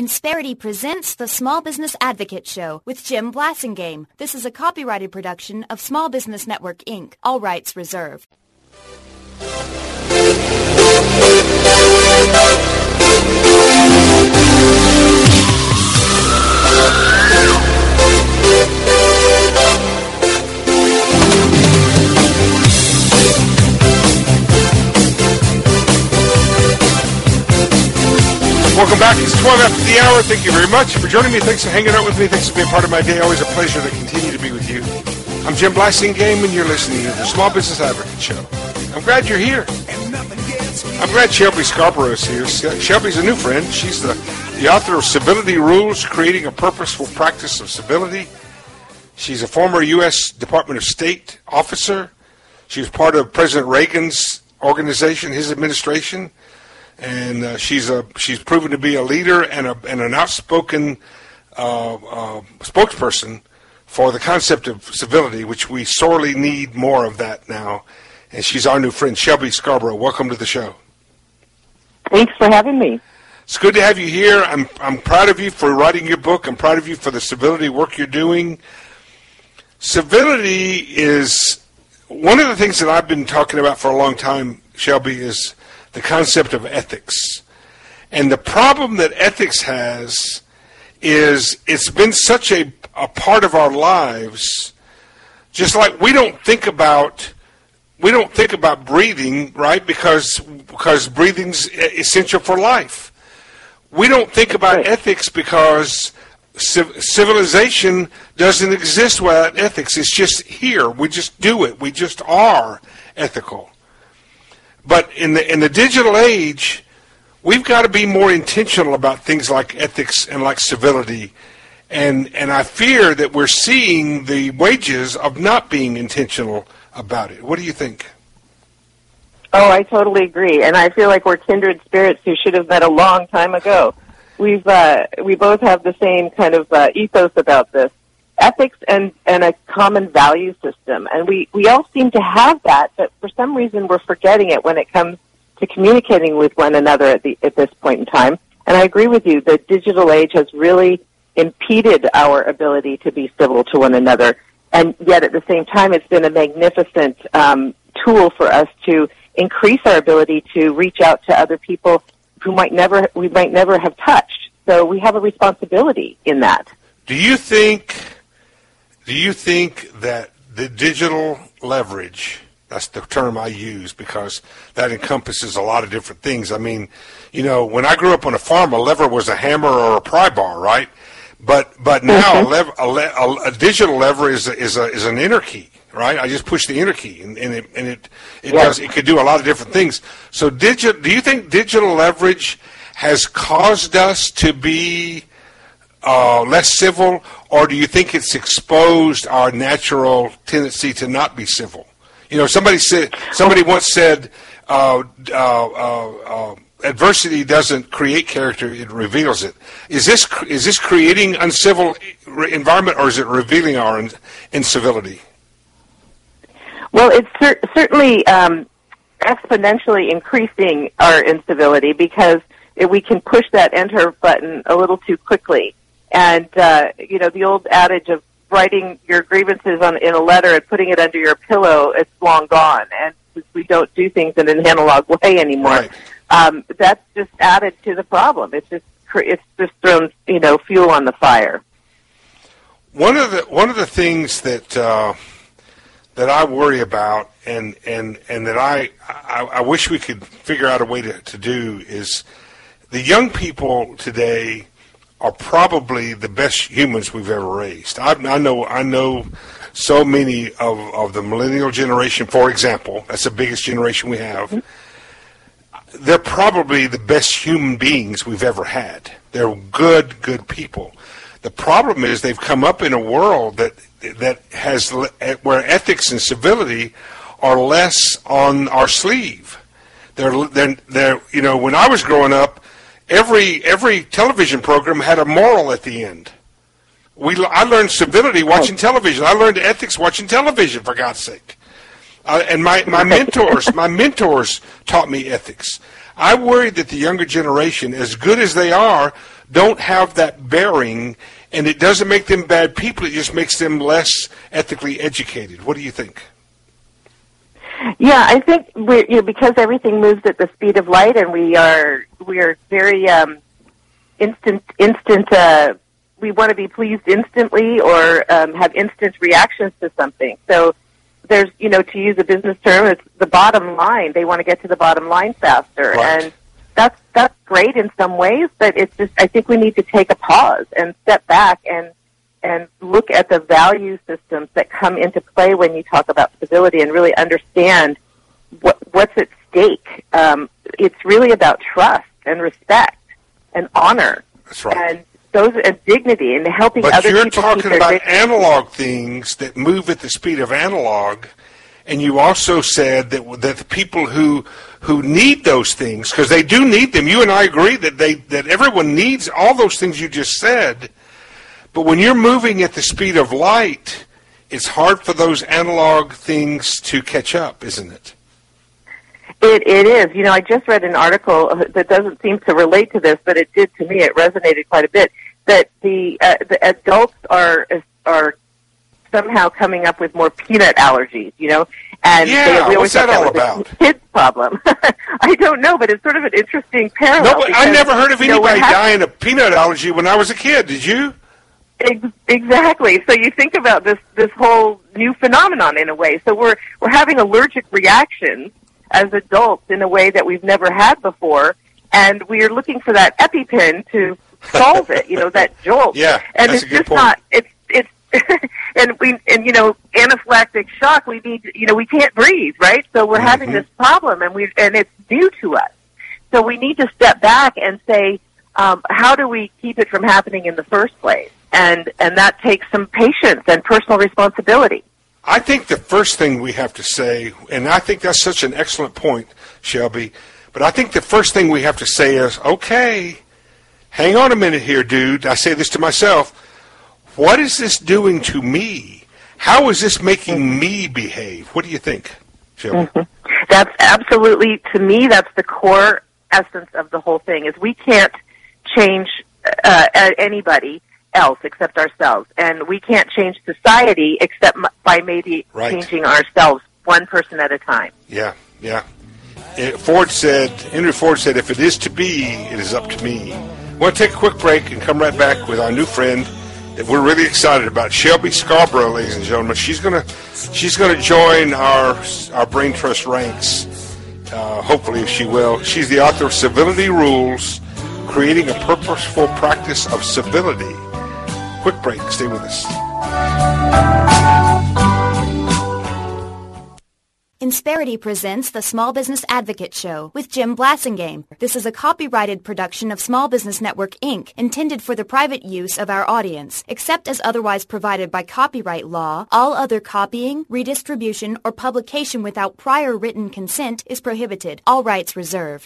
Insperity presents the Small Business Advocate Show with Jim Blasingame. This is a copyrighted production of Small Business Network, Inc. All rights reserved. Welcome back. It's 12 after the hour. Thank you very much for joining me. Thanks for hanging out with me. Thanks for being part of my day. Always a pleasure to continue to be with you. I'm Jim Blasingame, and you're listening to the Small Business Advocate Show. I'm glad you're here. I'm glad Shelby Scarborough is here. Shelby's a new friend. She's the author of Civility Rules, Creating a Purposeful Practice of Civility. She's a former U.S. Department of State officer. She was part of President Reagan's organization, his administration. And she's proven to be a leader and an outspoken spokesperson for the concept of civility, which we sorely need more of that now. And she's our new friend, Shelby Scarborough. Welcome to the show. Thanks for having me. It's good to have you here. I'm proud of you for writing your book. I'm proud of you for the civility work you're doing. Civility is one of the things that I've been talking about for a long time, Shelby, is the concept of ethics. And the problem that ethics has is it's been such a part of our lives, just like we don't think about breathing, right? Because breathing's essential for life. We don't think about ethics because civilization doesn't exist without ethics. It's just here. We just do it. We just are ethical. But in the digital age, we've got to be more intentional about things like ethics and like civility. And I fear that we're seeing the wages of not being intentional about it. What do you think? Oh, I totally agree. And I feel like we're kindred spirits who should have met a long time ago. We both have the same kind of ethos about this. Ethics and a common value system. And we all seem to have that, but for some reason we're forgetting it when it comes to communicating with one another at this point in time. And I agree with you, the digital age has really impeded our ability to be civil to one another. And yet at the same time, it's been a magnificent tool for us to increase our ability to reach out to other people who we might never have touched. So we have a responsibility in that. Do you think that the digital leverage, that's the term I use because that encompasses a lot of different things. I mean, when I grew up on a farm, a lever was a hammer or a pry bar, right? But now a digital lever is an enter key, right? I just push the enter key and it could do a lot of different things. So do you think digital leverage has caused us to be less civil, or do you think it's exposed our natural tendency to not be civil? Somebody once said, adversity doesn't create character, it reveals it. Is this creating uncivil environment, or is it revealing our incivility? Well, it's certainly exponentially increasing our incivility because we can push that enter button a little too quickly. And, the old adage of writing your grievances in a letter and putting it under your pillow, it's long gone. And we don't do things in an analog way anymore. Right. That's just added to the problem. It's just thrown, fuel on the fire. One of the things that I worry about and that I wish we could figure out a way to do is the young people today are probably the best humans we've ever raised. I know so many of the millennial generation, for example. That's the biggest generation we have. Mm-hmm. They're probably the best human beings we've ever had. They're good people. The problem is they've come up in a world that has where ethics and civility are less on our sleeve. They're when I was growing up, every television program had a moral at the end. I learned civility watching television. I learned ethics watching television, for God's sake. And my mentors taught me ethics. I worry that the younger generation, as good as they are, don't have that bearing, and it doesn't make them bad people. It just makes them less ethically educated. What do you think? Yeah, I think because everything moves at the speed of light, and we are very instant. We want to be pleased instantly, or have instant reactions to something. So there's, to use a business term, it's the bottom line. They want to get to the bottom line faster, right. And that's great in some ways. But it's just, I think we need to take a pause and step back and look at the value systems that come into play when you talk about civility, and really understand what's at stake. It's really about trust and respect and honor. That's right. And dignity and helping but other people. But you're talking about analog things that move at the speed of analog, and you also said that the people who need those things, because they do need them. You and I agree that everyone needs all those things you just said. But when you're moving at the speed of light, it's hard for those analog things to catch up, isn't it? It is. I just read an article that doesn't seem to relate to this, but it did to me. It resonated quite a bit. That the adults are somehow coming up with more peanut allergies, and what's that all about? A kid's problem. I don't know, but it's sort of an interesting parallel. No, but I never heard of anybody dying of peanut allergy when I was a kid. Did you? Exactly. So you think about this whole new phenomenon in a way. So we're having allergic reactions as adults in a way that we've never had before, and we are looking for that EpiPen to solve it. That jolt. Yeah, and that's it's a good just point. not. It's anaphylactic shock. We need. We can't breathe, right? So we're having this problem, and it's new to us. So we need to step back and say, how do we keep it from happening in the first place? And that takes some patience and personal responsibility. I think the first thing we have to say, and I think that's such an excellent point, Shelby, but I think the first thing we have to say is, okay, hang on a minute here, dude. I say this to myself. What is this doing to me? How is this making me behave? What do you think, Shelby? Mm-hmm. That's absolutely, to me, that's the core essence of the whole thing, is we can't change anybody else except ourselves, and we can't change society except by maybe changing ourselves one person at a time. Yeah. Henry Ford said, if it is to be, it is up to me. We'll take a quick break and come right back with our new friend that we're really excited about, Shelby Scarborough, ladies and gentlemen. She's gonna join our Brain Trust ranks. Hopefully, if she will. She's the author of Civility Rules: Creating a Purposeful Practice of Civility. Quick break. Stay with us. Insperity presents the Small Business Advocate Show with Jim Blasingame. This is a copyrighted production of Small Business Network, Inc., intended for the private use of our audience. Except as otherwise provided by copyright law, all other copying, redistribution, or publication without prior written consent is prohibited. All rights reserved.